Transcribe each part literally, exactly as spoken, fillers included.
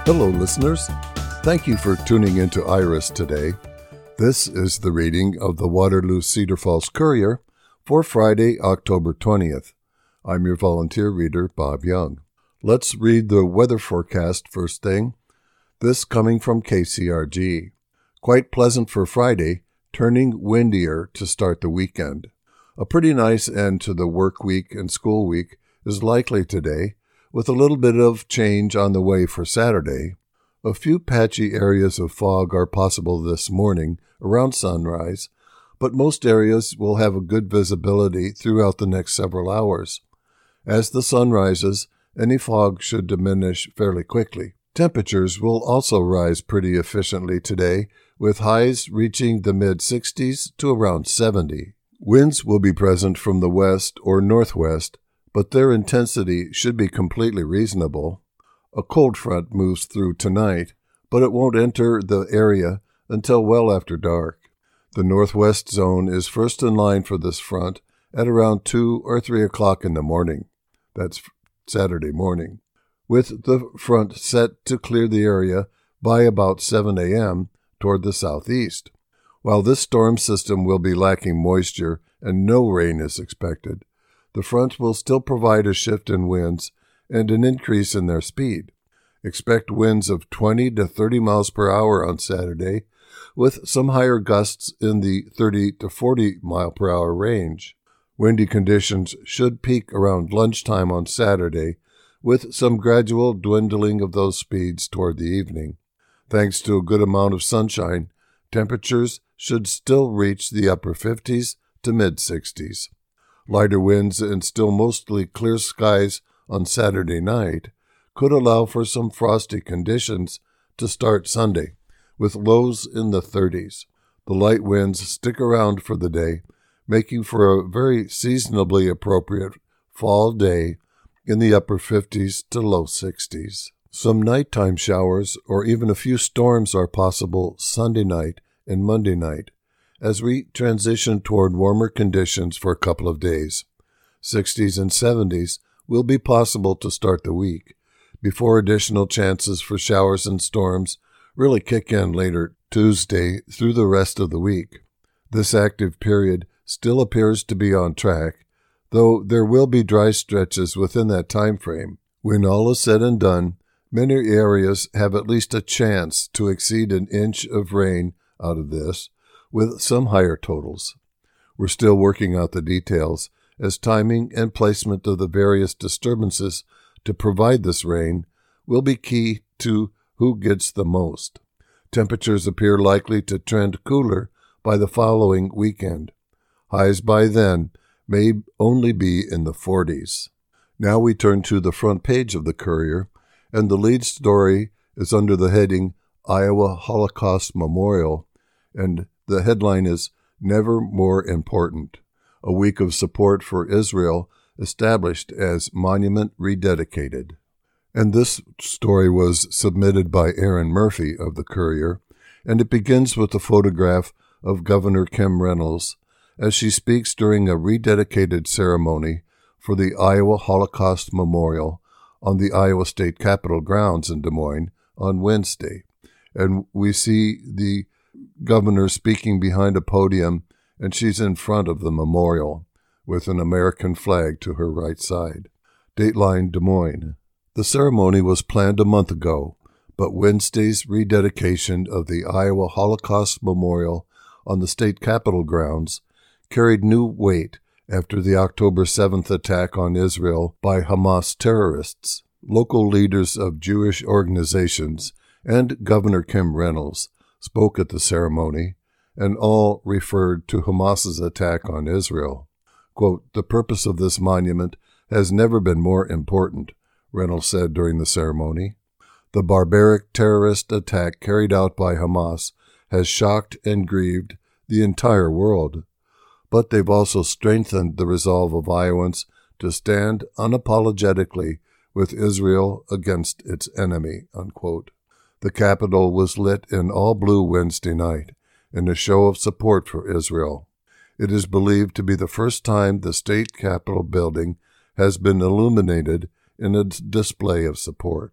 Hello, listeners. Thank you for tuning into Iris today. This is the reading of the Waterloo Cedar Falls Courier for Friday, October twentieth. I'm your volunteer reader, Bob Young. Let's read the weather forecast first thing. This coming from K C R G. Quite pleasant for Friday, turning windier to start the weekend. A pretty nice end to the work week and school week is likely today, with a little bit of change on the way for Saturday. A few patchy areas of fog are possible this morning around sunrise, but most areas will have a good visibility throughout the next several hours. As the sun rises, any fog should diminish fairly quickly. Temperatures will also rise pretty efficiently today, with highs reaching the mid-sixties to around seventy. Winds will be present from the west or northwest, but their intensity should be completely reasonable. A cold front moves through tonight, but it won't enter the area until well after dark. The northwest zone is first in line for this front at around two or three o'clock in the morning. That's Saturday morning, with the front set to clear the area by about seven a.m. toward the southeast. While this storm system will be lacking moisture and no rain is expected, the front will still provide a shift in winds and an increase in their speed. Expect winds of twenty to thirty miles per hour on Saturday, with some higher gusts in the thirty to forty mile per hour range. Windy conditions should peak around lunchtime on Saturday, with some gradual dwindling of those speeds toward the evening. Thanks to a good amount of sunshine, temperatures should still reach the upper fifties to mid-sixties. Lighter winds and still mostly clear skies on Saturday night could allow for some frosty conditions to start Sunday, with lows in the thirties. The light winds stick around for the day, making for a very seasonably appropriate fall day in the upper fifties to low sixties. Some nighttime showers or even a few storms are possible Sunday night and Monday night as we transition toward warmer conditions for a couple of days. sixties and seventies will be possible to start the week, before additional chances for showers and storms really kick in later Tuesday through the rest of the week. This active period still appears to be on track, though there will be dry stretches within that time frame. When all is said and done, many areas have at least a chance to exceed an inch of rain out of this, with some higher totals. We're still working out the details, as timing and placement of the various disturbances to provide this rain will be key to who gets the most. Temperatures appear likely to trend cooler by the following weekend. Highs by then may only be in the forties. Now we turn to the front page of the Courier, and the lead story is under the heading Iowa Holocaust Memorial, and the headline is Never More Important. A week of support for Israel established as monument rededicated. And this story was submitted by Erin Murphy of the Courier, and it begins with a photograph of Governor Kim Reynolds as she speaks during a rededicated ceremony for the Iowa Holocaust Memorial on the Iowa State Capitol grounds in Des Moines on Wednesday. And we see the governor speaking behind a podium, and she's in front of the memorial, with an American flag to her right side. Dateline Des Moines. The ceremony was planned a month ago, but Wednesday's rededication of the Iowa Holocaust Memorial on the state capitol grounds carried new weight after the October seventh attack on Israel by Hamas terrorists. Local leaders of Jewish organizations and Governor Kim Reynolds spoke at the ceremony, and all referred to Hamas's attack on Israel. Quote, "The purpose of this monument has never been more important," Reynolds said during the ceremony. "The barbaric terrorist attack carried out by Hamas has shocked and grieved the entire world, but they've also strengthened the resolve of Iowans to stand unapologetically with Israel against its enemy," unquote. The Capitol was lit in all blue Wednesday night in a show of support for Israel. It is believed to be the first time the state Capitol building has been illuminated in a display of support.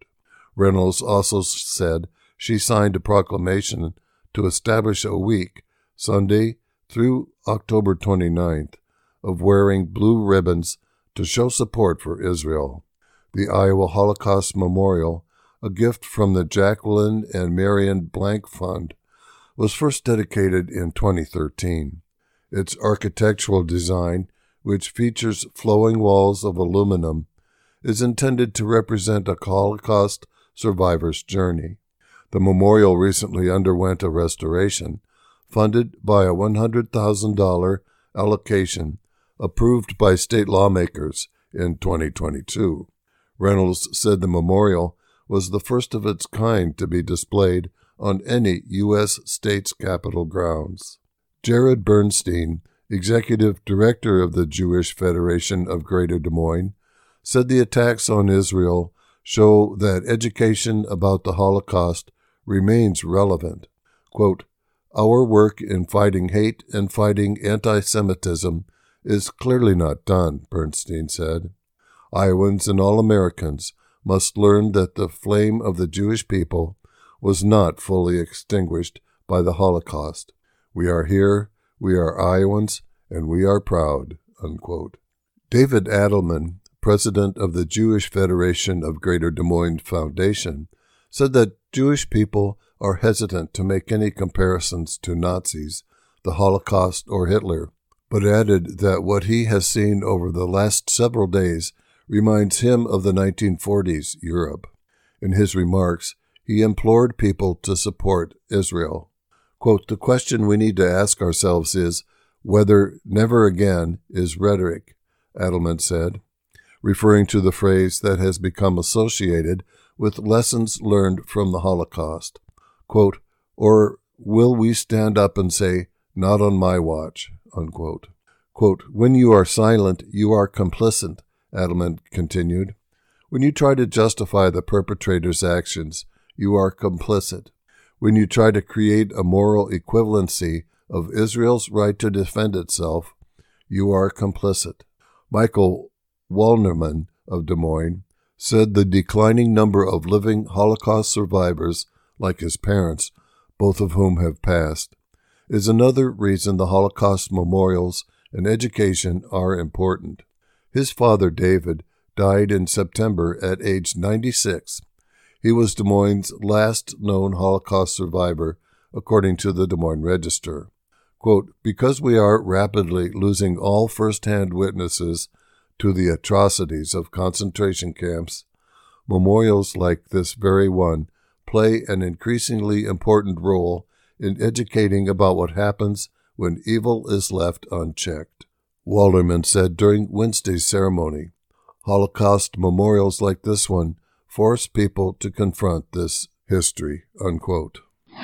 Reynolds also said she signed a proclamation to establish a week, Sunday through October twenty-ninth, of wearing blue ribbons to show support for Israel. The Iowa Holocaust Memorial, a gift from the Jacqueline and Marion Blank Fund, was first dedicated in twenty thirteen. Its architectural design, which features flowing walls of aluminum, is intended to represent a Holocaust survivor's journey. The memorial recently underwent a restoration, funded by a one hundred thousand dollars allocation approved by state lawmakers in twenty twenty-two. Reynolds said the memorial was the first of its kind to be displayed on any U S state's Capitol grounds. Jared Bernstein, executive director of the Jewish Federation of Greater Des Moines, said the attacks on Israel show that education about the Holocaust remains relevant. Quote, "Our work in fighting hate and fighting anti-Semitism is clearly not done," Bernstein said. Iowans and all Americans must learn that the flame of the Jewish people was not fully extinguished by the Holocaust. We are here, we are Iowans, and we are proud, unquote. David Adelman, president of the Jewish Federation of Greater Des Moines Foundation, said that Jewish people are hesitant to make any comparisons to Nazis, the Holocaust, or Hitler, but added that what he has seen over the last several days reminds him of the nineteen forties Europe. In his remarks, he implored people to support Israel. Quote, "The question we need to ask ourselves is whether never again is rhetoric," Adelman said, referring to the phrase that has become associated with lessons learned from the Holocaust. Quote, "Or will we stand up and say, 'Not on my watch,'" unquote. Quote, "When you are silent, you are complicit," Adelman continued. "When you try to justify the perpetrator's actions, you are complicit. When you try to create a moral equivalency of Israel's right to defend itself, you are complicit." Michael Walnerman of Des Moines said the declining number of living Holocaust survivors, like his parents, both of whom have passed, is another reason the Holocaust memorials and education are important. His father, David, died in September at age ninety-six. He was Des Moines' last known Holocaust survivor, according to the Des Moines Register. Quote, "Because we are rapidly losing all first-hand witnesses to the atrocities of concentration camps, memorials like this very one play an increasingly important role in educating about what happens when evil is left unchecked," Walderman said during Wednesday's ceremony. Holocaust memorials like this one force people to confront this history, unquote.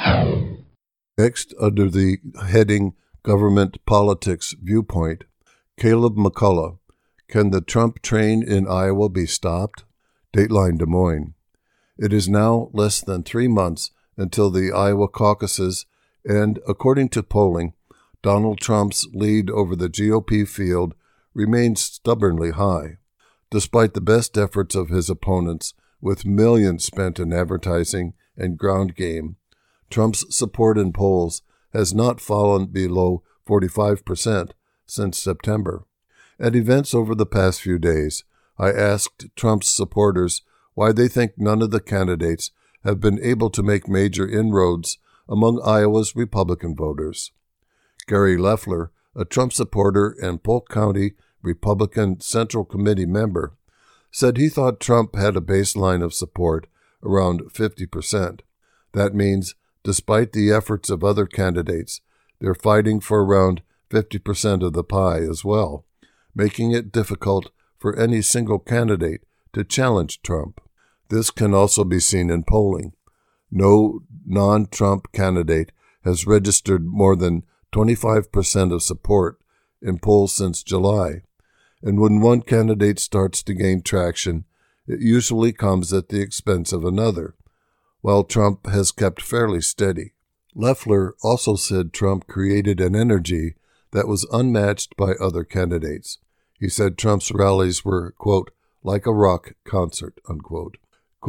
Next, under the heading Government Politics Viewpoint, Caleb McCullough, "Can the Trump train in Iowa be stopped?" Dateline Des Moines. It is now less than three months until the Iowa caucuses, and according to polling, Donald Trump's lead over the G O P field remains stubbornly high. Despite the best efforts of his opponents, with millions spent in advertising and ground game, Trump's support in polls has not fallen below forty-five percent since September. At events over the past few days, I asked Trump's supporters why they think none of the candidates have been able to make major inroads among Iowa's Republican voters. Gary Loeffler, a Trump supporter and Polk County Republican Central Committee member, said he thought Trump had a baseline of support around fifty percent. That means, despite the efforts of other candidates, they're fighting for around fifty percent of the pie as well, making it difficult for any single candidate to challenge Trump. This can also be seen in polling. No non-Trump candidate has registered more than twenty-five percent of support in polls since July, and when one candidate starts to gain traction, it usually comes at the expense of another, while Trump has kept fairly steady. Loeffler also said Trump created an energy that was unmatched by other candidates. He said Trump's rallies were, quote, "like a rock concert," unquote. Quote,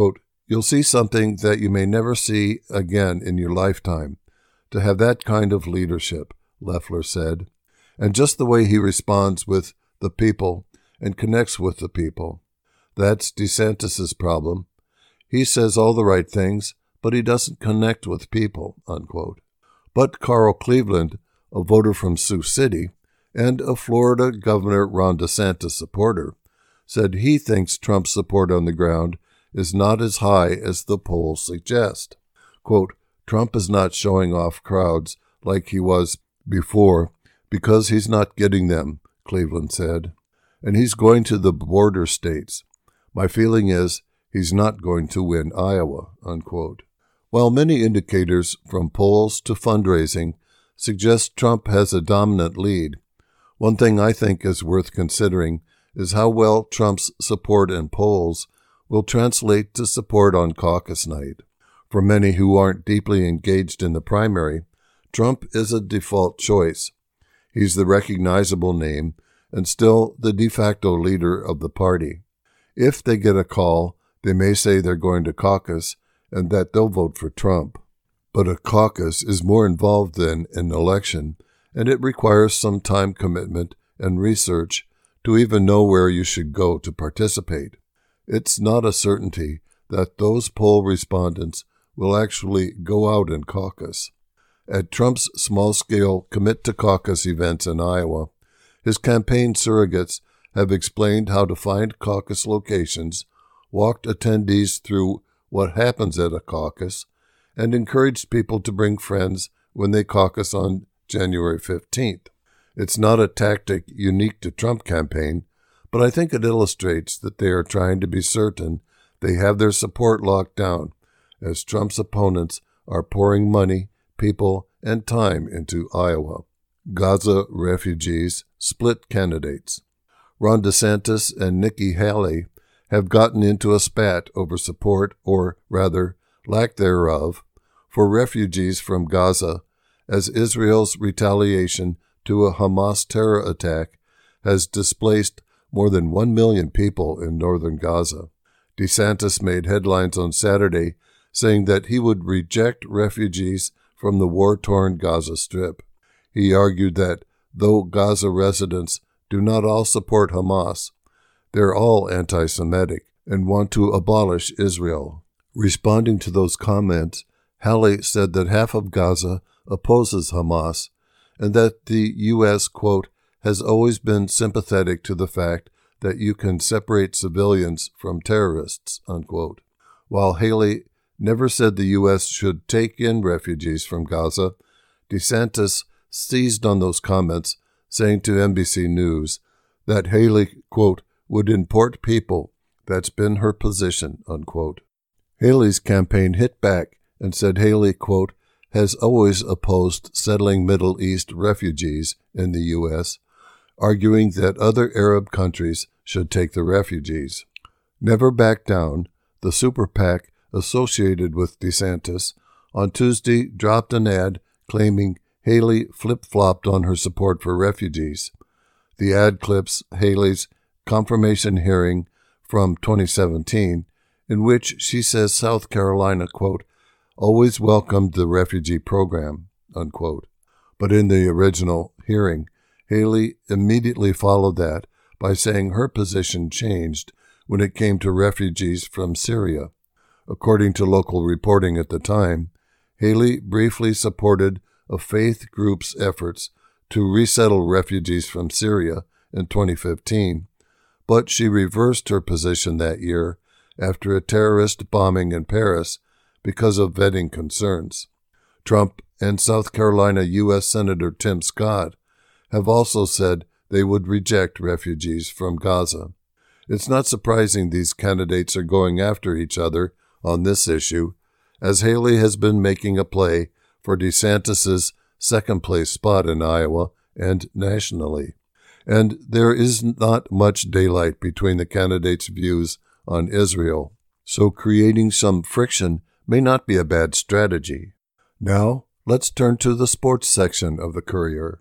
You'll see something that you may never see again in your lifetime, to have that kind of leadership, Loeffler said. And just the way he responds with the people and connects with the people. That's DeSantis's problem. He says all the right things, but he doesn't connect with people, unquote. But Carl Cleveland, a voter from Sioux City, and a Florida Governor Ron DeSantis supporter, said he thinks Trump's support on the ground is not as high as the polls suggest. Quote, Trump is not showing off crowds like he was before because he's not getting them, Cleveland said. And he's going to the border states. My feeling is he's not going to win Iowa, unquote. While many indicators from polls to fundraising suggest Trump has a dominant lead, one thing I think is worth considering is how well Trump's support in polls will translate to support on caucus night. For many who aren't deeply engaged in the primary, Trump is a default choice. He's the recognizable name and still the de facto leader of the party. If they get a call, they may say they're going to caucus and that they'll vote for Trump. But a caucus is more involved than an election, and it requires some time commitment and research to even know where you should go to participate. It's not a certainty that those poll respondents will actually go out and caucus. At Trump's small-scale commit-to-caucus events in Iowa, his campaign surrogates have explained how to find caucus locations, walked attendees through what happens at a caucus, and encouraged people to bring friends when they caucus on January fifteenth. It's not a tactic unique to Trump campaign, but I think it illustrates that they are trying to be certain they have their support locked down, as Trump's opponents are pouring money, people, and time into Iowa. Gaza refugees split candidates. Ron DeSantis and Nikki Haley have gotten into a spat over support, or rather, lack thereof, for refugees from Gaza, as Israel's retaliation to a Hamas terror attack has displaced more than one million people in northern Gaza. DeSantis made headlines on Saturday saying that he would reject refugees from the war-torn Gaza Strip. He argued that, though Gaza residents do not all support Hamas, they're all anti-Semitic and want to abolish Israel. Responding to those comments, Haley said that half of Gaza opposes Hamas and that the U S, quote, has always been sympathetic to the fact that you can separate civilians from terrorists, unquote. While Haley never said the U S should take in refugees from Gaza, DeSantis seized on those comments, saying to N B C News that Haley, quote, would import people. That's been her position, unquote. Haley's campaign hit back and said Haley, quote, has always opposed settling Middle East refugees in the U S, arguing that other Arab countries should take the refugees. Never Back Down, the super PAC associated with DeSantis, on Tuesday dropped an ad claiming Haley flip-flopped on her support for refugees. The ad clips Haley's confirmation hearing from twenty seventeen, in which she says South Carolina, quote, always welcomed the refugee program, unquote. But in the original hearing, Haley immediately followed that by saying her position changed when it came to refugees from Syria. According to local reporting at the time, Haley briefly supported a faith group's efforts to resettle refugees from Syria in twenty fifteen, but she reversed her position that year after a terrorist bombing in Paris because of vetting concerns. Trump and South Carolina U S Senator Tim Scott have also said they would reject refugees from Gaza. It's not surprising these candidates are going after each other on this issue, as Haley has been making a play for DeSantis's second-place spot in Iowa and nationally. And there is not much daylight between the candidates' views on Israel, so creating some friction may not be a bad strategy. Now, let's turn to the sports section of the Courier.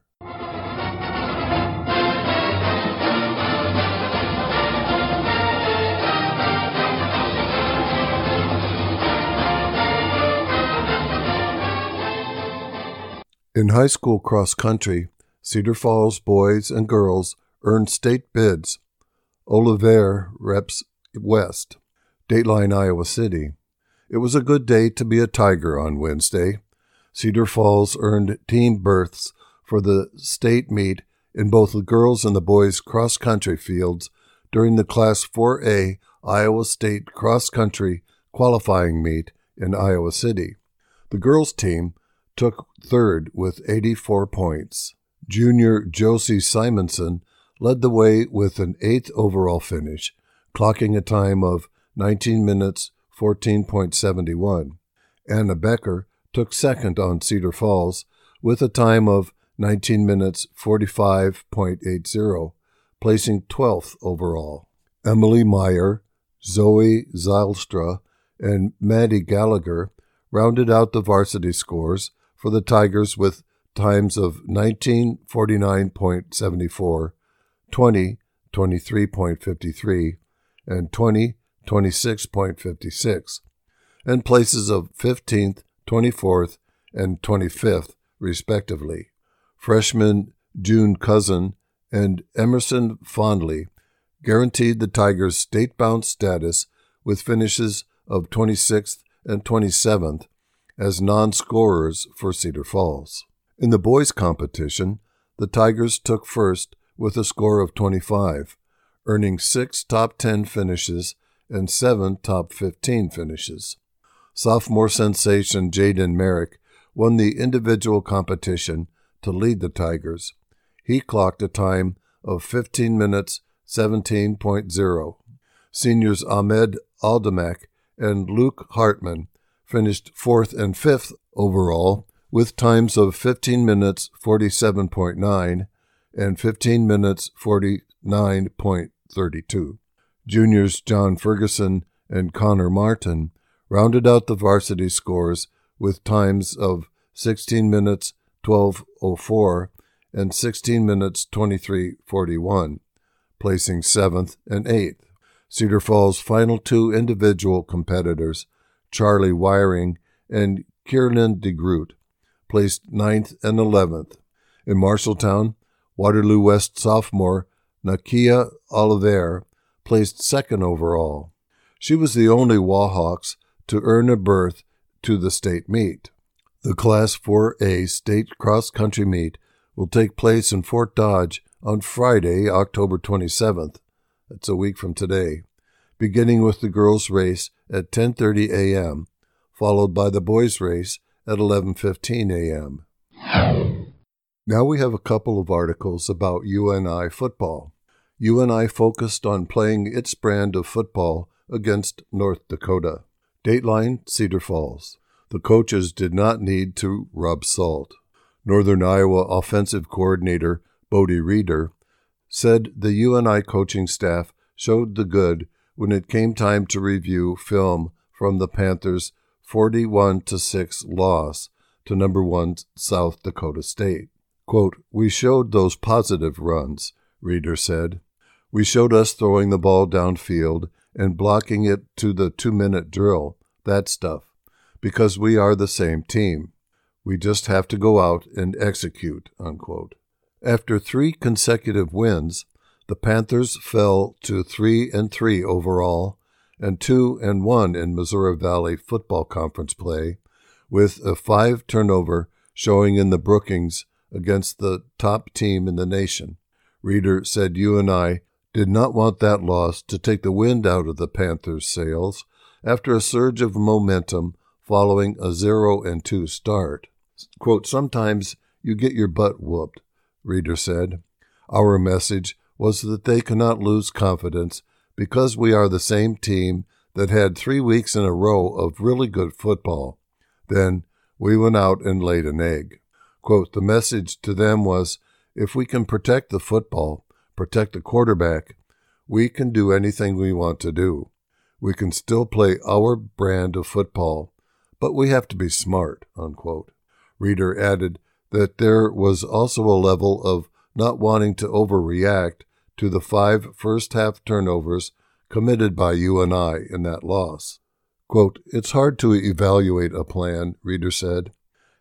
In high school cross country, Cedar Falls boys and girls earned state bids. Oliver reps West, Dateline, Iowa City. It was a good day to be a Tiger on Wednesday. Cedar Falls earned team berths for the state meet in both the girls and the boys cross country fields during the Class four A Iowa State cross country qualifying meet in Iowa City. The girls' team took third with eighty-four points. Junior Josie Simonson led the way with an eighth overall finish, clocking a time of nineteen minutes, fourteen point seven one. Anna Becker took second on Cedar Falls with a time of nineteen minutes, forty-five point eight zero, placing twelfth overall. Emily Meyer, Zoe Zylstra, and Maddie Gallagher rounded out the varsity scores for the Tigers with times of nineteen forty-nine point seven four, twenty twenty-three point five three, and twenty twenty-six point five six, and places of fifteenth, twenty-fourth, and twenty-fifth, respectively. Freshman June Cousin and Emerson Fondley guaranteed the Tigers state-bound status with finishes of twenty-sixth and twenty-seventh as non-scorers for Cedar Falls. In the boys' competition, the Tigers took first with a score of twenty-five, earning six top ten finishes and seven top fifteen finishes. Sophomore sensation Jaden Merrick won the individual competition to lead the Tigers. He clocked a time of fifteen minutes, seventeen point zero. Seniors Ahmed Aldamak and Luke Hartman finished fourth and fifth overall with times of fifteen minutes, forty-seven point nine and fifteen minutes, forty-nine point three two. Juniors John Ferguson and Connor Martin rounded out the varsity scores with times of sixteen minutes, twelve oh four and sixteen minutes, twenty-three forty-one, placing seventh and eighth. Cedar Falls' final two individual competitors, Charlie Wiring and Kiernan DeGroot, placed ninth and eleventh. In Marshalltown, Waterloo West sophomore Nakia Oliver placed second overall. She was the only Wahawks to earn a berth to the state meet. The Class four A state cross-country meet will take place in Fort Dodge on Friday, October twenty-seventh. That's a week from today, beginning with the girls' race at ten thirty a.m., followed by the boys' race at eleven fifteen a.m. Now we have a couple of articles about U N I football. U N I focused on playing its brand of football against North Dakota. Dateline, Cedar Falls. The coaches did not need to rub salt. Northern Iowa offensive coordinator Bodie Reeder said the U N I coaching staff showed the good when it came time to review film from the Panthers' forty-one to six loss to number one South Dakota State. Quote, "We showed those positive runs," Reeder said. "We showed us throwing the ball downfield and blocking it to the two-minute drill, that stuff, because we are the same team. We just have to go out and execute," unquote. After three consecutive wins, the Panthers fell to three and three overall and two and one in Missouri Valley Football Conference play, with a five turnover showing in the Brookings against the top team in the nation. Reeder said U N I did not want that loss to take the wind out of the Panthers' sails after a surge of momentum following a zero and two start. Quote, "Sometimes you get your butt whooped," Reeder said. "Our message was that they cannot lose confidence because we are the same team that had three weeks in a row of really good football. Then we went out and laid an egg." Quote, "The message to them was, if we can protect the football, protect the quarterback, we can do anything we want to do. We can still play our brand of football, but we have to be smart," unquote. Reeder added that there was also a level of not wanting to overreact to the five first-half turnovers committed by U N I in that loss. Quote, "It's hard to evaluate a plan," Reeder said.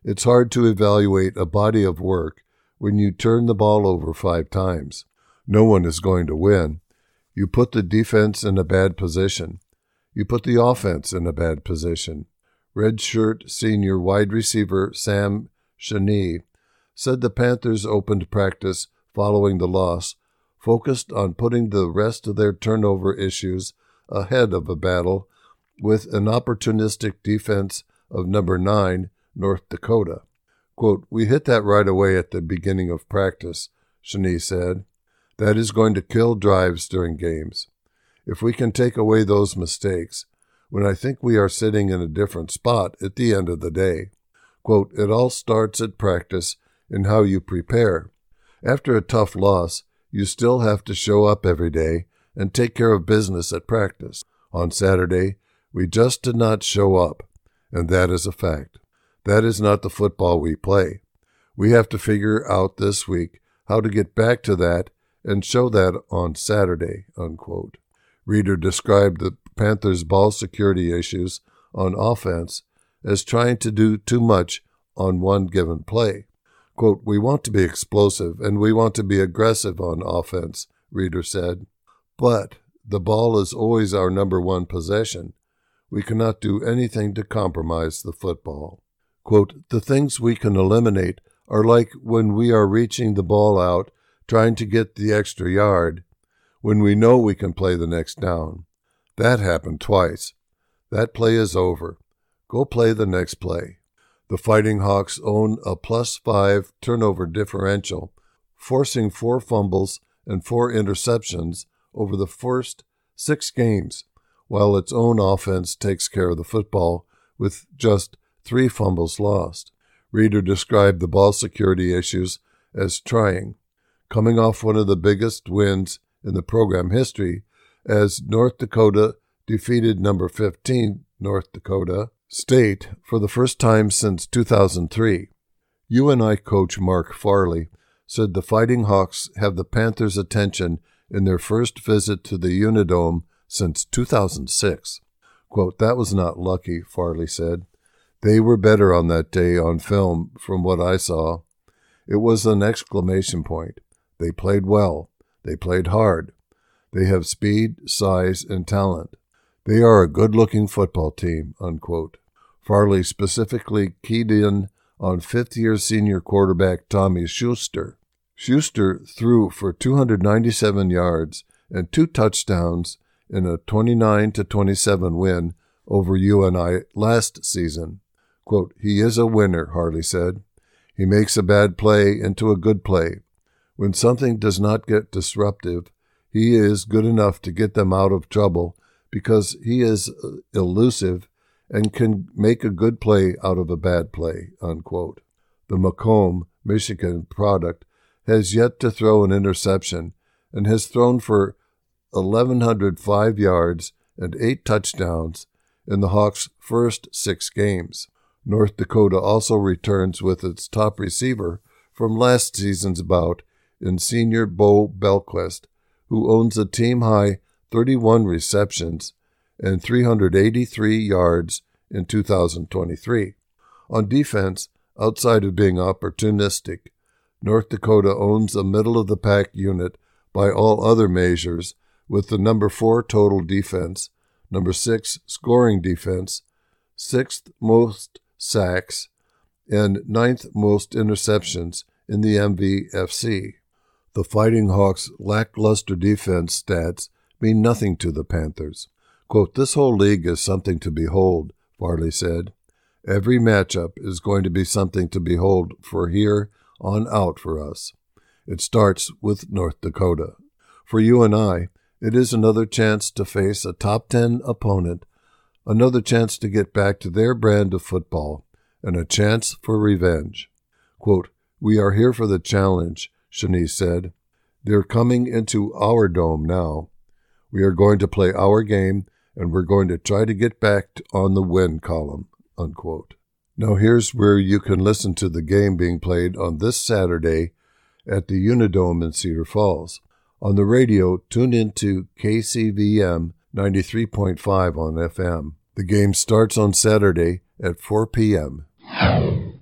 It's hard to evaluate a body of work when you turn the ball over five times. No one is going to win. You put the defense in a bad position. You put the offense in a bad position. Redshirt senior wide receiver Sam Cheney said the Panthers opened practice following the loss, focused on putting the rest of their turnover issues ahead of a battle with an opportunistic defense of number nine, North Dakota. Quote, "We hit that right away at the beginning of practice," Cheney said. "That is going to kill drives during games. If we can take away those mistakes, when I think we are sitting in a different spot at the end of the day." Quote, "It all starts at practice and how you prepare. After a tough loss, you still have to show up every day and take care of business at practice. On Saturday, we just did not show up, and that is a fact. That is not the football we play. We have to figure out this week how to get back to that and show that on Saturday," unquote. Reeder described the Panthers' ball security issues on offense as trying to do too much on one given play. Quote, "We want to be explosive and we want to be aggressive on offense," Reeder said. "But the ball is always our number one possession. We cannot do anything to compromise the football." Quote, "The things we can eliminate are like when we are reaching the ball out, trying to get the extra yard, when we know we can play the next down. That happened twice. That play is over. Go play the next play." The Fighting Hawks own a plus five turnover differential, forcing four fumbles and four interceptions over the first six games, while its own offense takes care of the football with just three fumbles lost. Reeder described the ball security issues as trying, coming off one of the biggest wins in the program history as North Dakota defeated number fifteen North Dakota State for the first time since two thousand three. U N I coach Mark Farley said the Fighting Hawks have the Panthers' attention in their first visit to the Unidome since two thousand six. Quote, "That was not lucky," Farley said. "They were better on that day on film from what I saw. It was an exclamation point. They played well. They played hard. They have speed, size, and talent. They are a good-looking football team," unquote. Farley specifically keyed in on fifth-year senior quarterback Tommy Schuster. Schuster threw for two hundred ninety-seven yards and two touchdowns in a twenty-nine to twenty-seven win over U N I last season. Quote, "He is a winner," Farley said. "He makes a bad play into a good play. When something does not get disruptive, he is good enough to get them out of trouble because he is elusive and can make a good play out of a bad play," unquote. The Macomb, Michigan product has yet to throw an interception and has thrown for eleven oh five yards and eight touchdowns in the Hawks' first six games. North Dakota also returns with its top receiver from last season's bout in senior Bo Belquist, who owns a team-high thirty-one receptions and three hundred eighty-three yards in two thousand twenty-three. On defense, outside of being opportunistic, North Dakota owns a middle-of-the-pack unit by all other measures with the number four total defense, number six scoring defense, sixth most sacks, and ninth most interceptions in the M V F C. The Fighting Hawks' lackluster defense stats mean nothing to the Panthers. Quote, "This whole league is something to behold," Farley said. "Every matchup is going to be something to behold for here on out for us. It starts with North Dakota. For U N I, it is another chance to face a top ten opponent, another chance to get back to their brand of football, and a chance for revenge." Quote, "We are here for the challenge," Cheney said. "They're coming into our dome now. We are going to play our game, and we're going to try to get back on the win column," unquote. Now here's where you can listen to the game being played on this Saturday at the Unidome in Cedar Falls. On the radio, tune into K C V M ninety-three point five on F M. The game starts on Saturday at four p.m.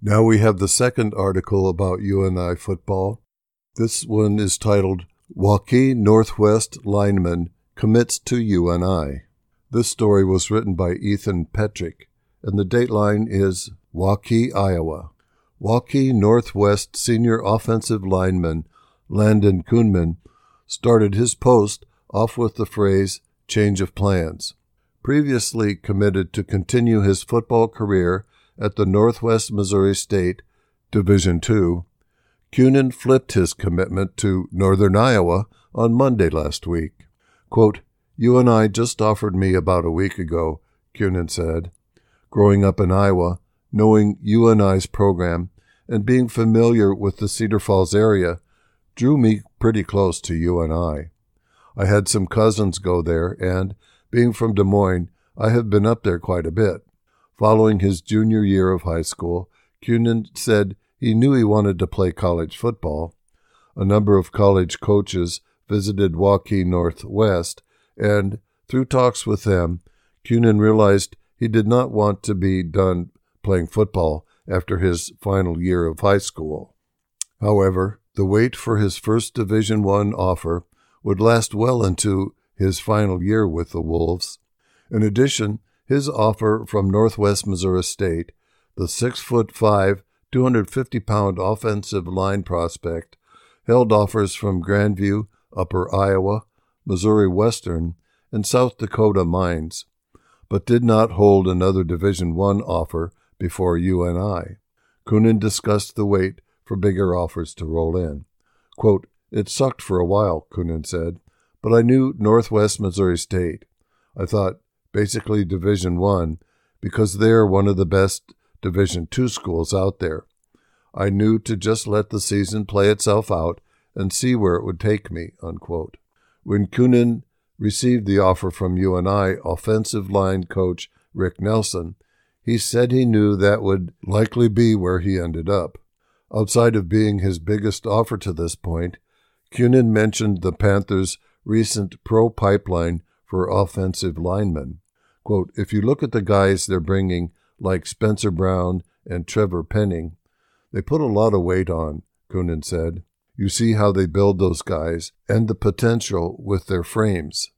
Now we have the second article about U N I football. This one is titled, Waukee Northwest Lineman Commits to U N I. This story was written by Ethan Petrick, and the dateline is Waukee, Iowa. Waukee Northwest senior offensive lineman Landon Kuhnman started his post off with the phrase, change of plans. Previously committed to continue his football career at the Northwest Missouri State Division two, Kuhnen flipped his commitment to Northern Iowa on Monday last week. Quote, U N I just offered me about a week ago, Kuhnen said. Growing up in Iowa, knowing U N I's program, and being familiar with the Cedar Falls area drew me pretty close to U N I. I had some cousins go there, and, being from Des Moines, I have been up there quite a bit. Following his junior year of high school, Kuhnen said he knew he wanted to play college football. A number of college coaches visited Waukee Northwest, and through talks with them, Kuhnen realized he did not want to be done playing football after his final year of high school. However, the wait for his first Division One offer would last well into his final year with the Wolves. In addition, his offer from Northwest Missouri State, the six foot five, two hundred fifty pound offensive line prospect, held offers from Grandview, Upper Iowa, Missouri Western, and South Dakota Mines, but did not hold another Division One offer before U N I. Kuhnen discussed the wait for bigger offers to roll in. Quote, it sucked for a while, Kuhnen said, but I knew Northwest Missouri State. I thought, basically Division One, because they're one of the best Division Two schools out there. I knew to just let the season play itself out and see where it would take me, unquote. When Kuhnen received the offer from U N I offensive line coach Rick Nelson, he said he knew that would likely be where he ended up. Outside of being his biggest offer to this point, Kuhnen mentioned the Panthers' recent pro pipeline for offensive linemen. Quote, if you look at the guys they're bringing, like Spencer Brown and Trevor Penning, they put a lot of weight on, Kuhnen said. You see how they build those guys and the potential with their frames.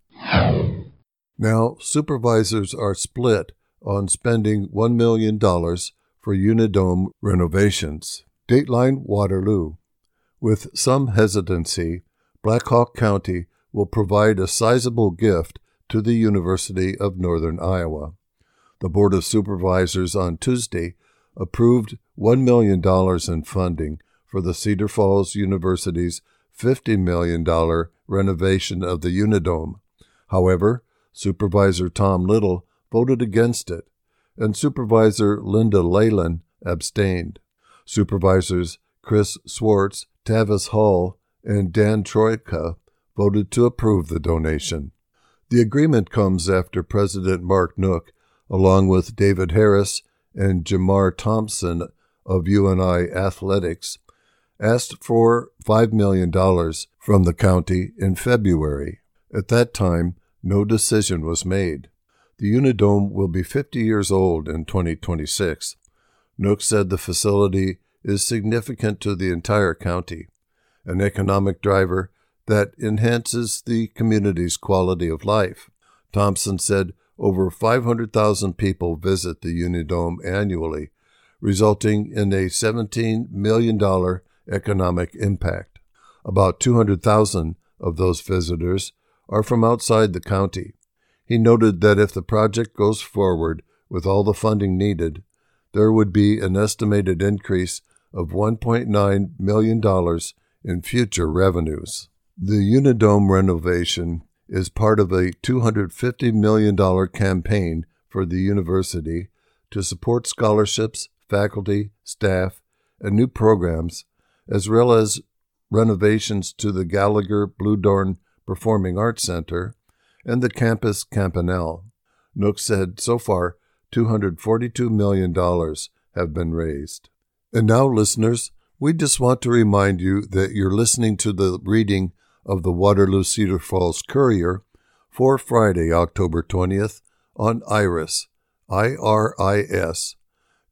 Now, supervisors are split on spending one million dollars for Unidome renovations. Dateline Waterloo. With some hesitancy, Black Hawk County will provide a sizable gift to the University of Northern Iowa. The Board of Supervisors on Tuesday approved one million dollars in funding for the Cedar Falls University's fifty million dollars renovation of the Unidome. However, Supervisor Tom Little voted against it, and Supervisor Linda Leyland abstained. Supervisors Chris Swartz, Tavis Hall, and Dan Troika voted to approve the donation. The agreement comes after President Mark Nook, along with David Harris and Jamar Thompson of U N I Athletics, asked for five million dollars from the county in February. At that time, no decision was made. The Unidome will be fifty years old in twenty twenty-six. Nook said the facility is significant to the entire county, an economic driver that enhances the community's quality of life. Thompson said over five hundred thousand people visit the Unidome annually, resulting in a seventeen million dollars economic impact. About two hundred thousand of those visitors are from outside the county. He noted that if the project goes forward with all the funding needed, there would be an estimated increase of one point nine million dollars in future revenues. The Unidome renovation is part of a two hundred fifty million dollars campaign for the university to support scholarships, faculty, staff, and new programs, as well as renovations to the Gallagher Bluedorn Performing Arts Center and the Campus Campanile. Nook said so far two hundred forty-two million dollars have been raised. And now, listeners, we just want to remind you that you're listening to the reading of the Waterloo Cedar Falls Courier for Friday, October twentieth on IRIS, I R I S,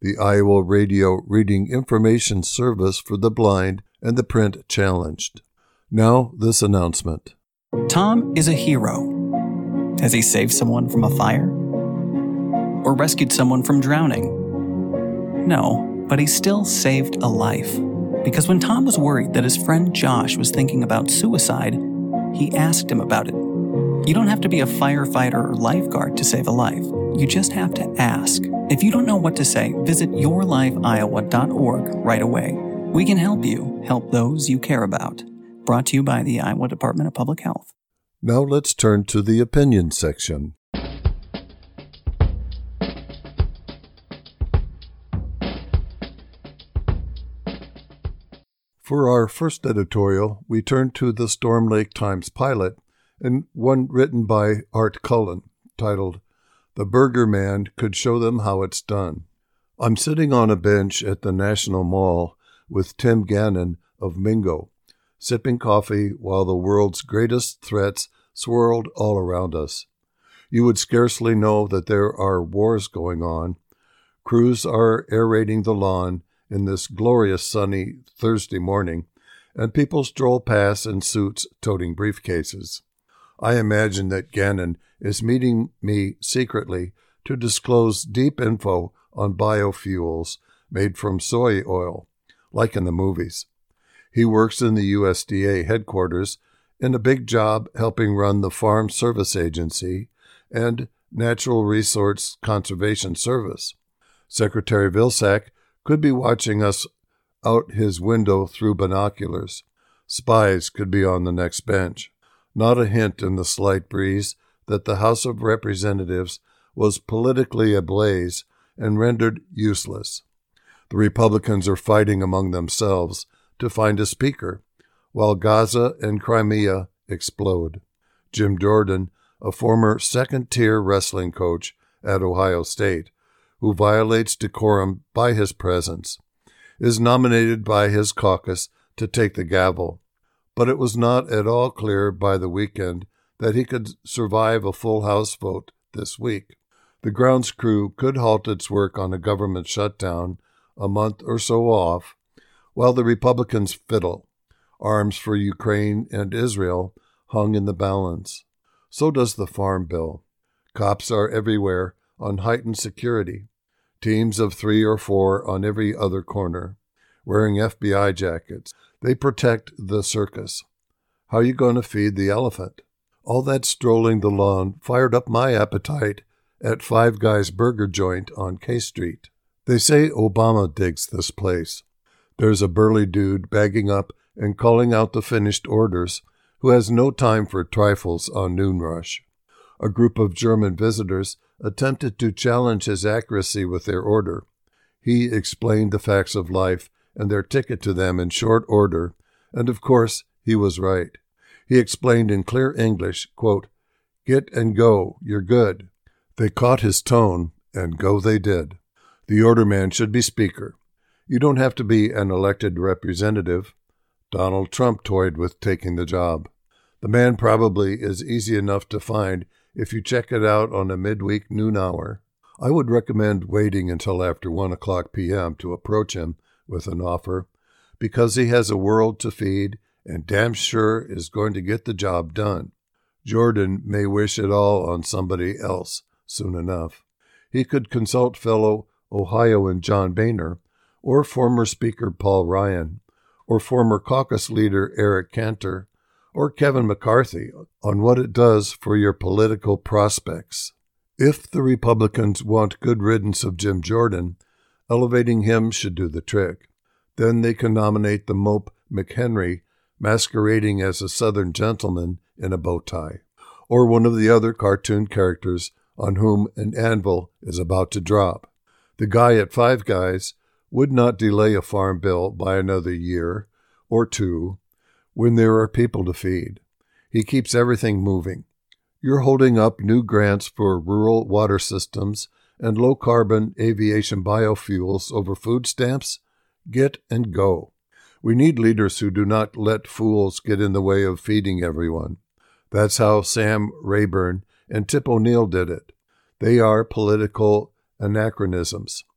the Iowa Radio Reading Information Service for the Blind and the Print Challenged. Now, this announcement. Tom is a hero. Has he saved someone from a fire? Or rescued someone from drowning? No, but he still saved a life. Because when Tom was worried that his friend Josh was thinking about suicide, he asked him about it. You don't have to be a firefighter or lifeguard to save a life. You just have to ask. If you don't know what to say, visit your life iowa dot org right away. We can help you help those you care about. Brought to you by the Iowa Department of Public Health. Now let's turn to the opinion section. For our first editorial, we turn to the Storm Lake Times pilot and one written by Art Cullen, titled, "The Burger Man Could Show Them How It's Done." I'm sitting on a bench at the National Mall with Tim Gannon of Mingo, sipping coffee while the world's greatest threats swirled all around us. You would scarcely know that there are wars going on. Crews are aerating the lawn in this glorious sunny Thursday morning, and people stroll past in suits toting briefcases. I imagine that Gannon is meeting me secretly to disclose deep info on biofuels made from soy oil, like in the movies. He works in the U S D A headquarters in a big job helping run the Farm Service Agency and Natural Resource Conservation Service. Secretary Vilsack could be watching us out his window through binoculars. Spies could be on the next bench. Not a hint in the slight breeze that the House of Representatives was politically ablaze and rendered useless. The Republicans are fighting among themselves to find a speaker, while Gaza and Crimea explode. Jim Jordan, a former second-tier wrestling coach at Ohio State, who violates decorum by his presence, is nominated by his caucus to take the gavel, but it was not at all clear by the weekend that he could survive a full House vote this week. The grounds crew could halt its work on a government shutdown a month or so off, while the Republicans fiddle. Arms for Ukraine and Israel hung in the balance. So does the Farm Bill. Cops are everywhere on heightened security. Teams of three or four on every other corner, wearing F B I jackets. They protect the circus. How are you going to feed the elephant? All that strolling the lawn fired up my appetite at Five Guys Burger Joint on K Street. They say Obama digs this place. There's a burly dude bagging up and calling out the finished orders, who has no time for trifles on noon rush. A group of German visitors attempted to challenge his accuracy with their order. He explained the facts of life and their ticket to them in short order, and of course he was right. He explained in clear English, quote, "Get and go, you're good." They caught his tone, and go they did. The order man should be speaker. You don't have to be an elected representative. Donald Trump toyed with taking the job. The man probably is easy enough to find if you check it out on a midweek noon hour. I would recommend waiting until after one o'clock p.m. to approach him with an offer, because he has a world to feed and damn sure is going to get the job done. Jordan may wish it all on somebody else soon enough. He could consult fellow Ohioan John Boehner, or former Speaker Paul Ryan, or former caucus leader Eric Cantor, or Kevin McCarthy on what it does for your political prospects. If the Republicans want good riddance of Jim Jordan, elevating him should do the trick. Then they can nominate the mope McHenry, masquerading as a Southern gentleman in a bow tie, or one of the other cartoon characters on whom an anvil is about to drop. The guy at Five Guys would not delay a farm bill by another year or two when there are people to feed. He keeps everything moving. You're holding up new grants for rural water systems and low-carbon aviation biofuels over food stamps? Get and go. We need leaders who do not let fools get in the way of feeding everyone. That's how Sam Rayburn and Tip O'Neill did it. They are political anachronisms.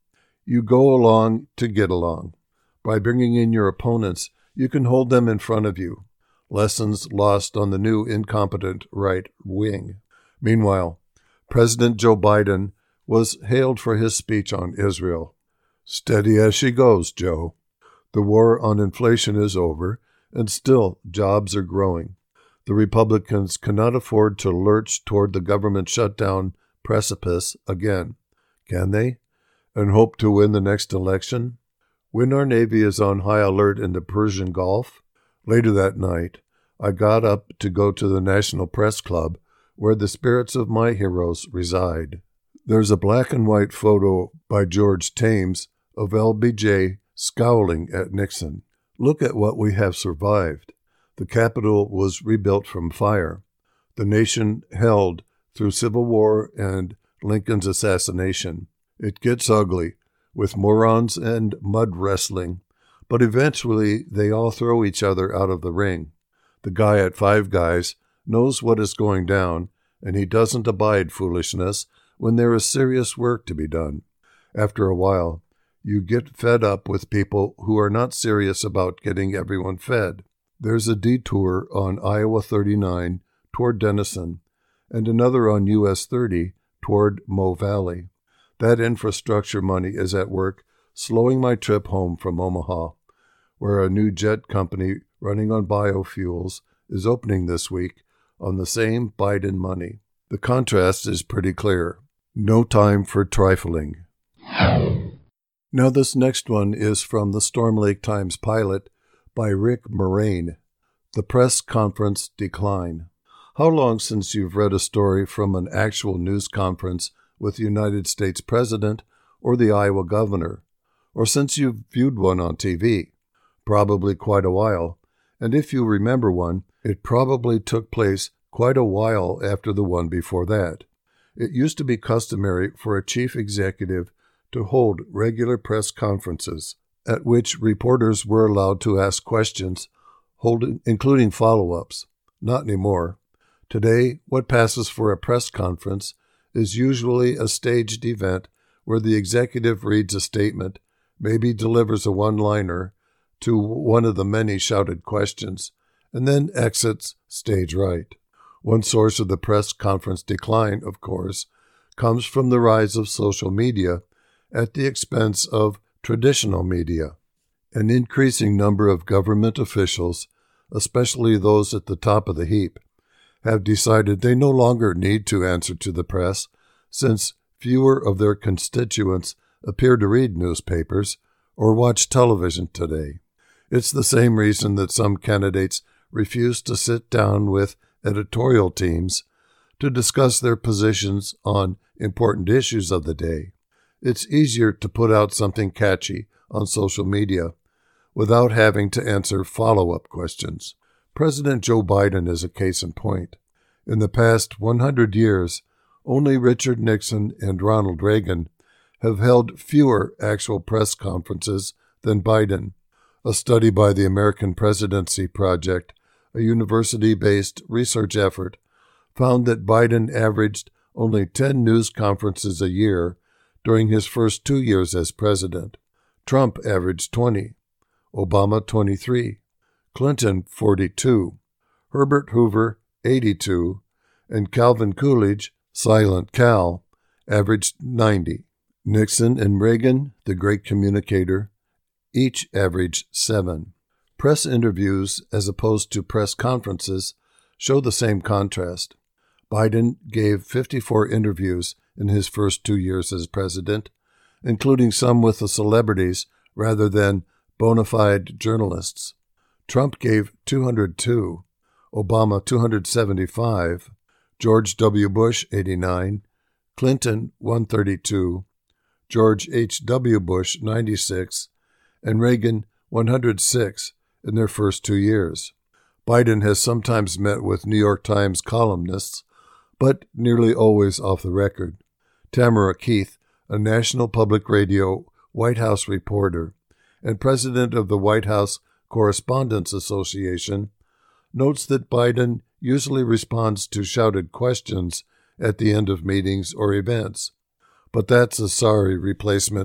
You go along to get along. By bringing in your opponents, you can hold them in front of you. Lessons lost on the new incompetent right wing. Meanwhile, President Joe Biden was hailed for his speech on Israel. Steady as she goes, Joe. The war on inflation is over, and still jobs are growing. The Republicans cannot afford to lurch toward the government shutdown precipice again, can they? And hope to win the next election? When our Navy is on high alert in the Persian Gulf? Later that night, I got up to go to the National Press Club, where the spirits of my heroes reside. There's a black and white photo by George Thames of L B J scowling at Nixon. Look at what we have survived. The Capitol was rebuilt from fire. The nation held through Civil War and Lincoln's assassination. It gets ugly, with morons and mud wrestling, but eventually they all throw each other out of the ring. The guy at Five Guys knows what is going down, and he doesn't abide foolishness when there is serious work to be done. After a while, you get fed up with people who are not serious about getting everyone fed. There's a detour on Iowa thirty-nine toward Denison, and another on U S thirty toward Mo Valley. That infrastructure money is at work slowing my trip home from Omaha, where a new jet company running on biofuels is opening this week on the same Biden money. The contrast is pretty clear. No time for trifling. Now this next one is from the Storm Lake Times pilot by Rick Moraine, The Press Conference Decline. How long since you've read a story from an actual news conference with the United States President or the Iowa governor, or since you've viewed one on T V? Probably quite a while, and if you remember one, it probably took place quite a while after the one before that. It used to be customary for a chief executive to hold regular press conferences, at which reporters were allowed to ask questions, holding, including follow-ups. Not anymore. Today, what passes for a press conference is usually a staged event where the executive reads a statement, maybe delivers a one-liner to one of the many shouted questions, and then exits stage right. One source of the press conference decline, of course, comes from the rise of social media at the expense of traditional media. An increasing number of government officials, especially those at the top of the heap, have decided they no longer need to answer to the press, since fewer of their constituents appear to read newspapers or watch television today. It's the same reason that some candidates refuse to sit down with editorial teams to discuss their positions on important issues of the day. It's easier to put out something catchy on social media without having to answer follow-up questions. President Joe Biden is a case in point. In the past one hundred years, only Richard Nixon and Ronald Reagan have held fewer actual press conferences than Biden. A study by the American Presidency Project, a university-based research effort, found that Biden averaged only ten news conferences a year during his first two years as president. Trump averaged twenty, Obama twenty-three, Clinton forty-two, Herbert Hoover eighty-two, and Calvin Coolidge, Silent Cal, averaged ninety. Nixon and Reagan, the great communicator, each averaged seven. Press interviews, as opposed to press conferences, show the same contrast. Biden gave fifty-four interviews in his first two years as president, including some with the celebrities rather than bona fide journalists. Trump gave two hundred two, Obama two hundred seventy-five, George W. Bush eighty-nine, Clinton one hundred thirty-two, George H W. Bush ninety-six, and Reagan one hundred six in their first two years. Biden has sometimes met with New York Times columnists, but nearly always off the record. Tamara Keith, a National Public Radio White House reporter and president of the White House Correspondents Association, notes that Biden usually responds to shouted questions at the end of meetings or events, but that's a sorry replacement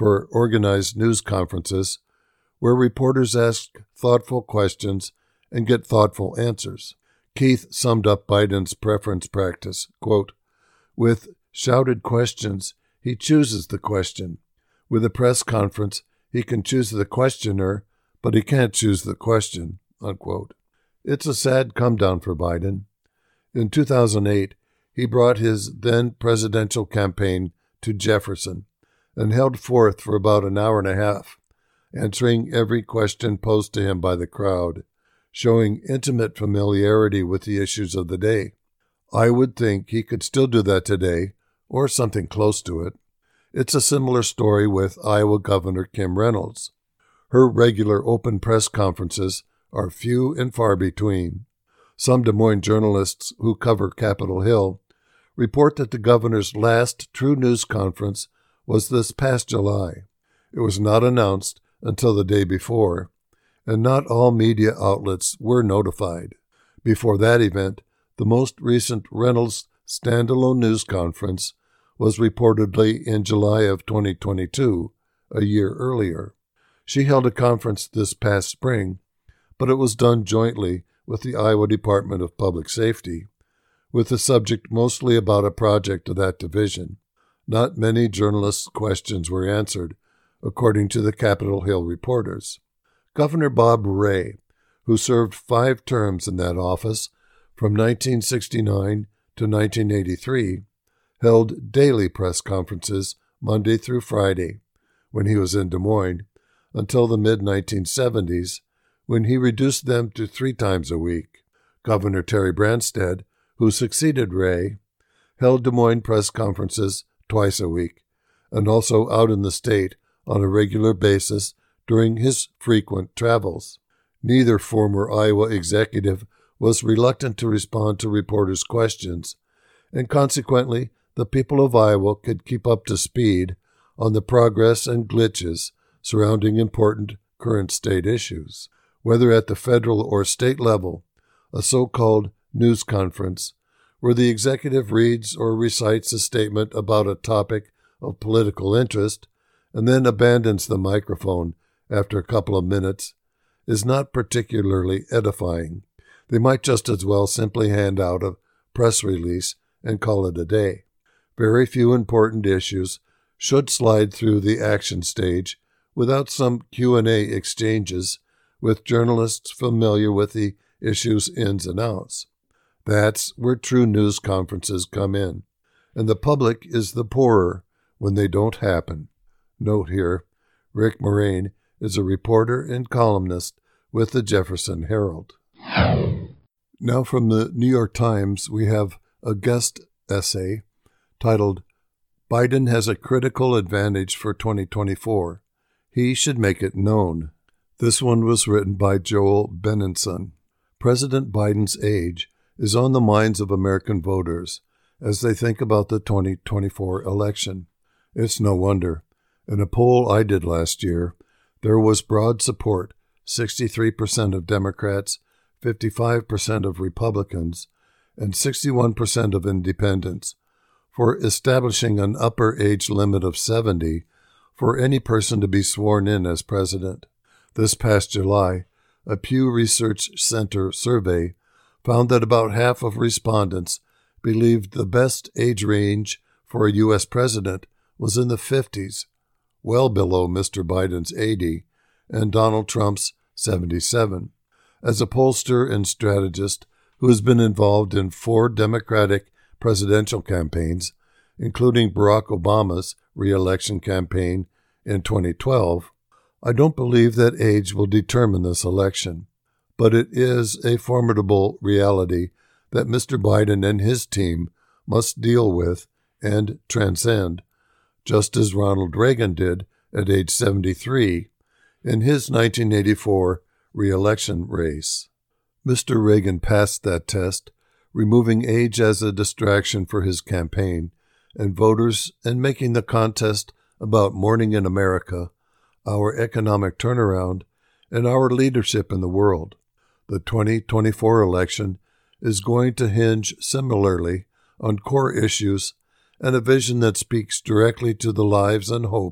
for organized news conferences where reporters ask thoughtful questions and get thoughtful answers. Keith summed up Biden's preference practice, quote, "With shouted questions, he chooses the question. With a press conference, he can choose the questioner, but he can't choose the question," unquote. It's a sad come-down for Biden. In two thousand eight, he brought his then presidential campaign to Jefferson and held forth for about an hour and a half, answering every question posed to him by the crowd, showing intimate familiarity with the issues of the day. I would think he could still do that today, or something close to it. It's a similar story with Iowa Governor Kim Reynolds. Her regular open press conferences are few and far between. Some Des Moines journalists who cover Capitol Hill report that the governor's last true news conference was this past July. It was not announced until the day before, and not all media outlets were notified. Before that event, the most recent Reynolds standalone news conference was reportedly in July of twenty twenty-two, a year earlier. She held a conference this past spring, but it was done jointly with the Iowa Department of Public Safety, with the subject mostly about a project of that division. Not many journalists' questions were answered, according to the Capitol Hill reporters. Governor Bob Ray, who served five terms in that office from nineteen sixty-nine to nineteen eighty-three, held daily press conferences Monday through Friday when he was in Des Moines until the mid nineteen seventies, when he reduced them to three times a week. Governor Terry Branstad, who succeeded Ray, held Des Moines press conferences twice a week, and also out in the state on a regular basis during his frequent travels. Neither former Iowa executive was reluctant to respond to reporters' questions, and consequently, the people of Iowa could keep up to speed on the progress and glitches surrounding important current state issues. Whether at the federal or state level, a so-called news conference, where the executive reads or recites a statement about a topic of political interest and then abandons the microphone after a couple of minutes, is not particularly edifying. They might just as well simply hand out a press release and call it a day. Very few important issues should slide through the action stage without some Q and A exchanges with journalists familiar with the issue's ins and outs. That's where true news conferences come in, and the public is the poorer when they don't happen. Note here, Rick Moraine is a reporter and columnist with the Jefferson Herald. Now from the New York Times, we have a guest essay titled, "Biden has a critical advantage for twenty twenty-four. He should make it known." This one was written by Joel Benenson. President Biden's age is on the minds of American voters as they think about the twenty twenty-four election. It's no wonder. In a poll I did last year, there was broad support, sixty-three percent of Democrats, fifty-five percent of Republicans, and sixty-one percent of independents, for establishing an upper age limit of seventy for any person to be sworn in as president. This past July, a Pew Research Center survey found that about half of respondents believed the best age range for a U S president was in the fifties, well below Mister Biden's eighty and Donald Trump's seventy-seven. As a pollster and strategist who has been involved in four Democratic presidential campaigns, including Barack Obama's re-election campaign in twenty twelve, I don't believe that age will determine this election, but it is a formidable reality that Mister Biden and his team must deal with and transcend, just as Ronald Reagan did at age seventy-three in his nineteen eighty-four re-election race. Mister Reagan passed that test, removing age as a distraction for his campaign and voters and making the contest about Morning in America, our economic turnaround, and our leadership in the world. The twenty twenty-four election is going to hinge similarly on core issues and a vision that speaks directly to the lives and hopes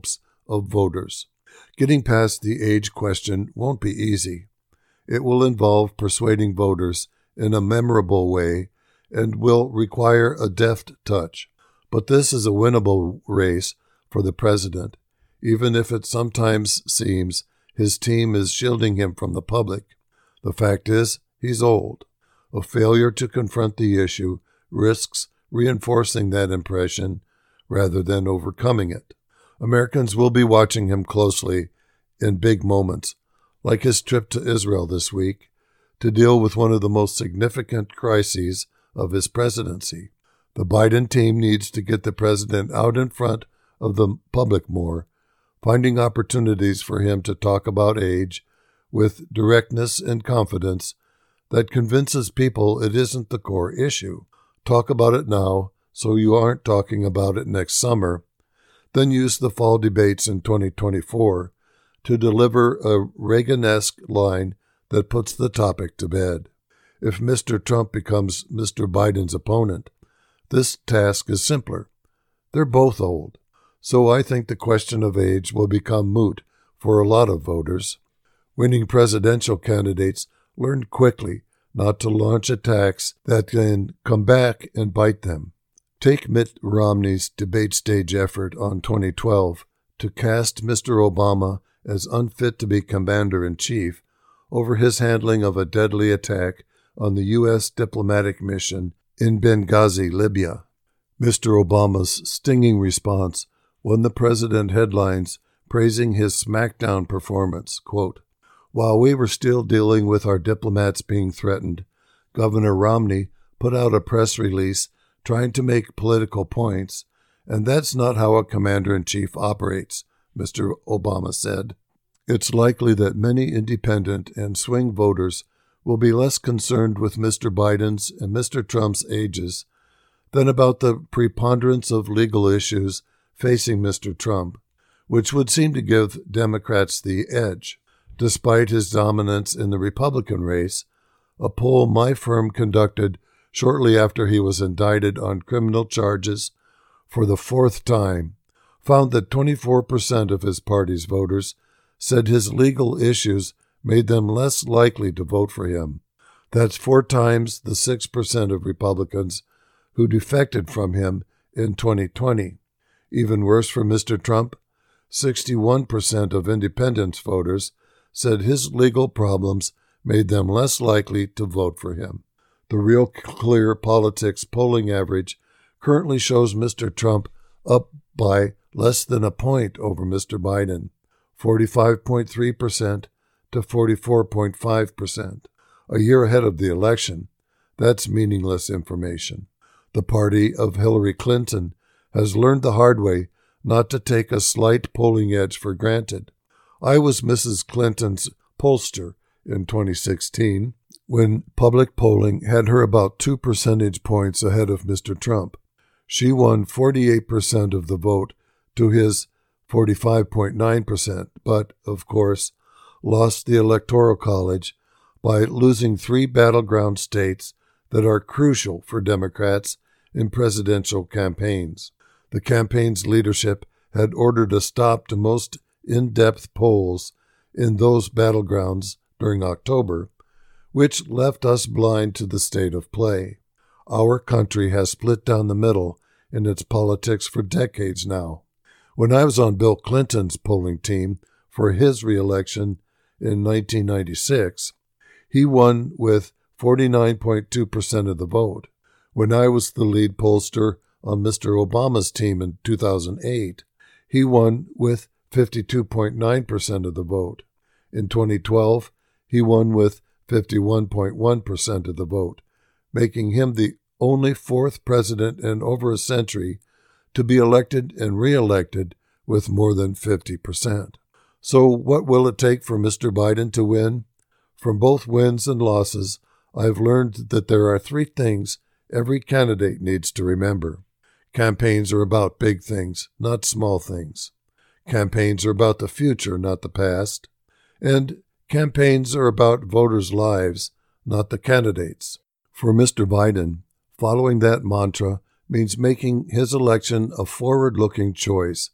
of voters. Getting past the age question won't be easy. It will involve persuading voters in a memorable way and will require a deft touch. But this is a winnable race for the president, even if it sometimes seems his team is shielding him from the public. The fact is, he's old. A failure to confront the issue risks reinforcing that impression rather than overcoming it. Americans will be watching him closely in big moments, like his trip to Israel this week, to deal with one of the most significant crises of his presidency. The Biden team needs to get the president out in front of the public more, finding opportunities for him to talk about age with directness and confidence that convinces people it isn't the core issue. Talk about it now so you aren't talking about it next summer, then use the fall debates in twenty twenty-four to deliver a Reagan-esque line that puts the topic to bed. If Mister Trump becomes Mister Biden's opponent, this task is simpler. They're both old, so I think the question of age will become moot for a lot of voters. Winning presidential candidates learned quickly not to launch attacks that can come back and bite them. Take Mitt Romney's debate stage effort on twenty twelve to cast Mister Obama as unfit to be commander-in-chief over his handling of a deadly attack on the U S diplomatic mission in Benghazi, Libya. Mister Obama's stinging response won the president headlines praising his smackdown performance. Quote, "While we were still dealing with our diplomats being threatened, Governor Romney put out a press release trying to make political points, and that's not how a commander-in-chief operates," Mister Obama said. It's likely that many independent and swing voters will be less concerned with Mister Biden's and Mister Trump's ages than about the preponderance of legal issues facing Mister Trump, which would seem to give Democrats the edge. Despite his dominance in the Republican race, a poll my firm conducted shortly after he was indicted on criminal charges for the fourth time found that twenty-four percent of his party's voters said his legal issues made them less likely to vote for him. That's four times the six percent of Republicans who defected from him in twenty twenty. Even worse for Mister Trump, sixty-one percent of independent voters said his legal problems made them less likely to vote for him. The Real Clear Politics polling average currently shows Mister Trump up by less than a point over Mister Biden, forty-five point three percent to forty-four point five percent. A year ahead of the election, that's meaningless information. The party of Hillary Clinton has learned the hard way not to take a slight polling edge for granted. I was Missus Clinton's pollster in twenty sixteen, when public polling had her about two percentage points ahead of Mister Trump. She won forty-eight percent of the vote to his forty-five point nine percent, but, of course, lost the Electoral College by losing three battleground states that are crucial for Democrats in presidential campaigns. The campaign's leadership had ordered a stop to most in-depth polls in those battlegrounds during October, which left us blind to the state of play. Our country has split down the middle in its politics for decades now. When I was on Bill Clinton's polling team for his re-election in nineteen ninety-six, he won with forty-nine point two percent of the vote. When I was the lead pollster on Mister Obama's team in two thousand eight, he won with fifty-two point nine percent of the vote. In twenty twelve, he won with fifty-one point one percent of the vote, making him the only fourth president in over a century to be elected and re-elected with more than fifty percent. So what will it take for Mister Biden to win? From both wins and losses, I've learned that there are three things every candidate needs to remember. Campaigns are about big things, not small things. Campaigns are about the future, not the past. And campaigns are about voters' lives, not the candidates. For Mister Biden, following that mantra means making his election a forward-looking choice,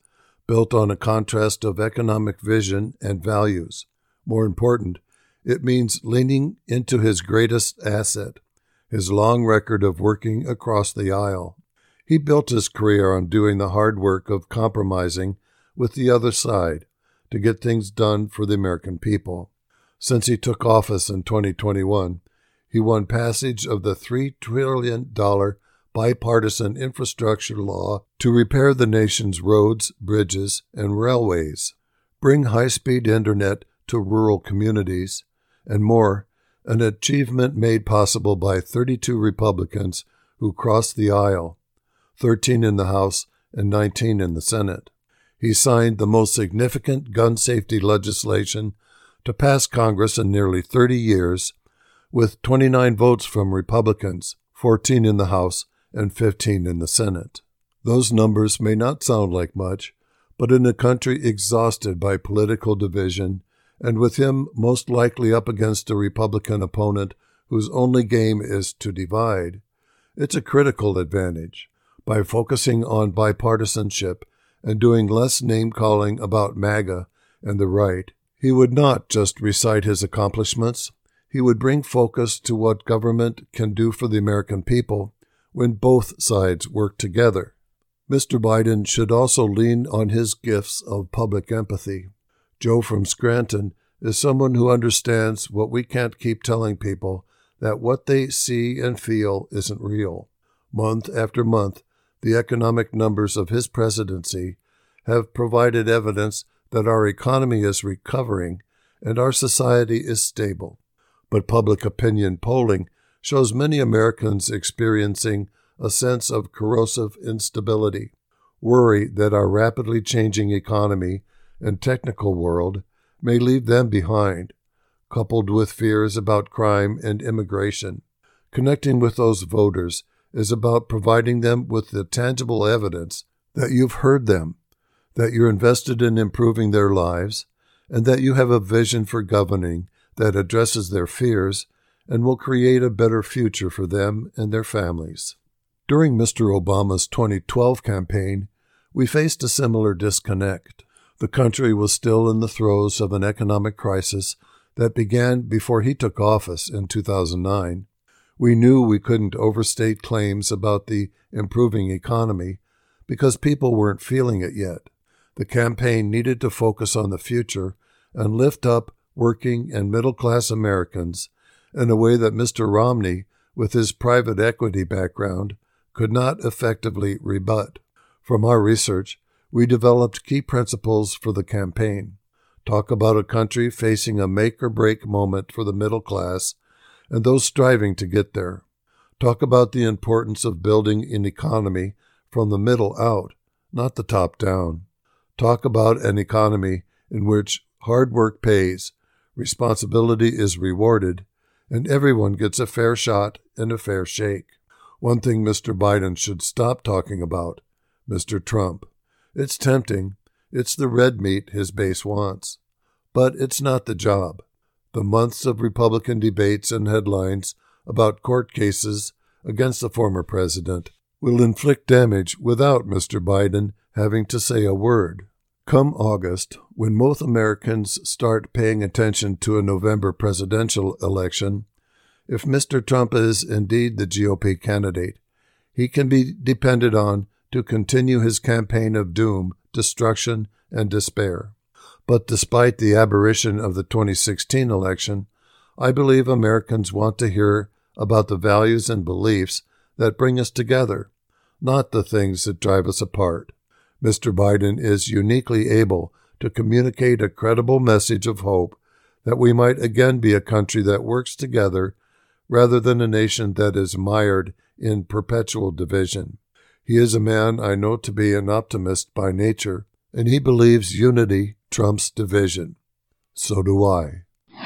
built on a contrast of economic vision and values. More important, it means leaning into his greatest asset, his long record of working across the aisle. He built his career on doing the hard work of compromising with the other side to get things done for the American people. Since he took office in twenty twenty-one, he won passage of the three trillion dollars bipartisan infrastructure law to repair the nation's roads, bridges, and railways, bring high-speed internet to rural communities, and more, an achievement made possible by thirty-two Republicans who crossed the aisle, thirteen in the House and nineteen in the Senate. He signed the most significant gun safety legislation to pass Congress in nearly thirty years, with twenty-nine votes from Republicans, fourteen in the House, and fifteen in the Senate. Those numbers may not sound like much, but in a country exhausted by political division, and with him most likely up against a Republican opponent whose only game is to divide, it's a critical advantage. By focusing on bipartisanship and doing less name-calling about MAGA and the right, he would not just recite his accomplishments, he would bring focus to what government can do for the American people when both sides work together. Mister Biden should also lean on his gifts of public empathy. Joe from Scranton is someone who understands what we can't keep telling people, that what they see and feel isn't real. Month after month, the economic numbers of his presidency have provided evidence that our economy is recovering and our society is stable. But public opinion polling shows many Americans experiencing a sense of corrosive instability, worry that our rapidly changing economy and technical world may leave them behind, coupled with fears about crime and immigration. Connecting with those voters is about providing them with the tangible evidence that you've heard them, that you're invested in improving their lives, and that you have a vision for governing that addresses their fears and will create a better future for them and their families. During Mister Obama's twenty twelve campaign, we faced a similar disconnect. The country was still in the throes of an economic crisis that began before he took office in two thousand nine. We knew we couldn't overstate claims about the improving economy because people weren't feeling it yet. The campaign needed to focus on the future and lift up working and middle-class Americans in a way that Mister Romney, with his private equity background, could not effectively rebut. From our research, we developed key principles for the campaign. Talk about a country facing a make-or-break moment for the middle class and those striving to get there. Talk about the importance of building an economy from the middle out, not the top down. Talk about an economy in which hard work pays, responsibility is rewarded, and everyone gets a fair shot and a fair shake. One thing Mister Biden should stop talking about, Mister Trump. It's tempting. It's the red meat his base wants. But it's not the job. The months of Republican debates and headlines about court cases against the former president will inflict damage without Mister Biden having to say a word. Come August, when most Americans start paying attention to a November presidential election, if Mister Trump is indeed the G O P candidate, he can be depended on to continue his campaign of doom, destruction, and despair. But despite the aberration of the twenty sixteen election, I believe Americans want to hear about the values and beliefs that bring us together, not the things that drive us apart. Mister Biden is uniquely able to communicate a credible message of hope that we might again be a country that works together rather than a nation that is mired in perpetual division. He is a man I know to be an optimist by nature, and he believes unity trumps division. So do I.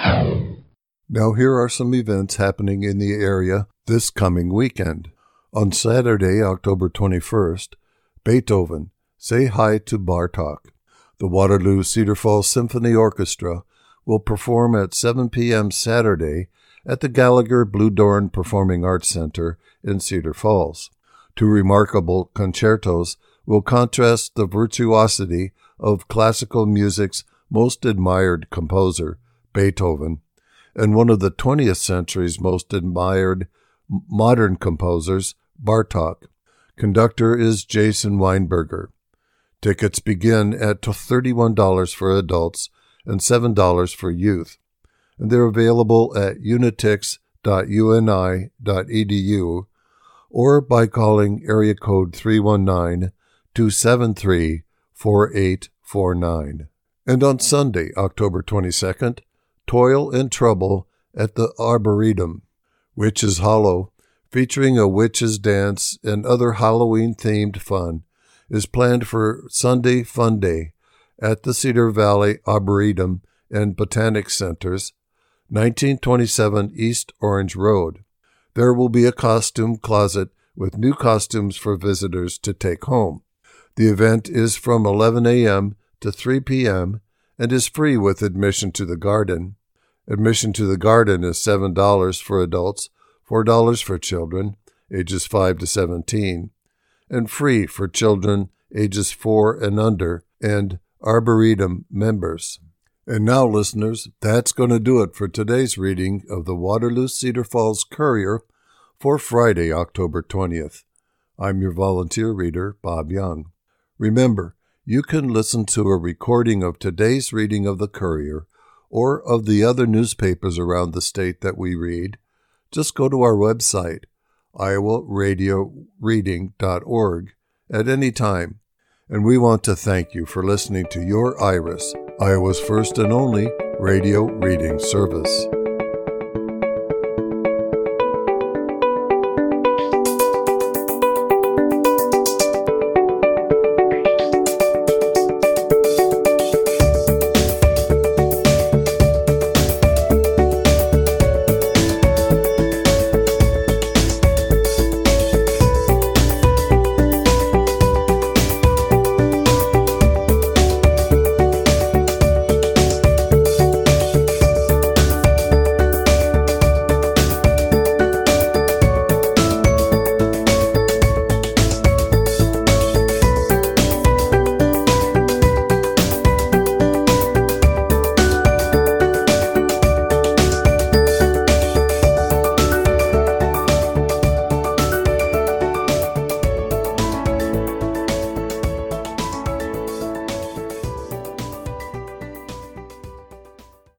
Now here are some events happening in the area this coming weekend. On Saturday, October twenty-first, Beethoven, Say Hi to Bartok. The Waterloo Cedar Falls Symphony Orchestra will perform at seven p.m. Saturday at the Gallagher Blue Dorn Performing Arts Center in Cedar Falls. Two remarkable concertos will contrast the virtuosity of classical music's most admired composer, Beethoven, and one of the twentieth century's most admired modern composers, Bartók. Conductor is Jason Weinberger. Tickets begin at thirty-one dollars for adults and seven dollars for youth, and they're available at unitix dot u n i dot e d u or by calling area code three one nine, two seven three, four eight four nine. And on Sunday, October twenty-second, Toil and Trouble at the Arboretum, Witches Hollow, featuring a witches' dance and other Halloween-themed fun, is planned for Sunday Fun Day at the Cedar Valley Arboretum and Botanic Centers, nineteen twenty-seven East Orange Road. There will be a costume closet with new costumes for visitors to take home. The event is from eleven a.m. to three p.m. and is free with admission to the garden. Admission to the garden is seven dollars for adults, four dollars for children, ages five to seventeen, and free for children ages four and under and Arboretum members. And now, listeners, that's going to do it for today's reading of the Waterloo Cedar Falls Courier for Friday, October twentieth. I'm your volunteer reader, Bob Young. Remember, you can listen to a recording of today's reading of the Courier or of the other newspapers around the state that we read. Just go to our website, iowa radio reading dot org, at any time. And we want to thank you for listening to your Iris, Iowa's first and only radio reading service.